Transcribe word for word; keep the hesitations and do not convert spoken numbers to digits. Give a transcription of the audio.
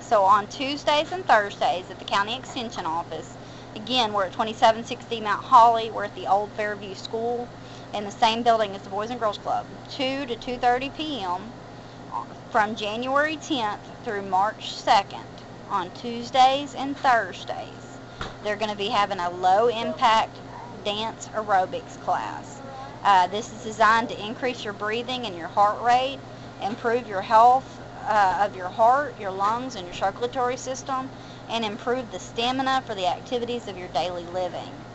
So on Tuesdays and Thursdays at the County Extension Office, again, we're at twenty-seven sixty Mount Holly. We're at the old Fairview School in the same building as the Boys and Girls Club, two to two thirty p m from January tenth through March second on Tuesdays and Thursdays. They're going to be having a low-impact dance aerobics class. Uh, this is designed to increase your breathing and your heart rate, improve your health uh, of your heart, your lungs, and your circulatory system, and improve the stamina for the activities of your daily living.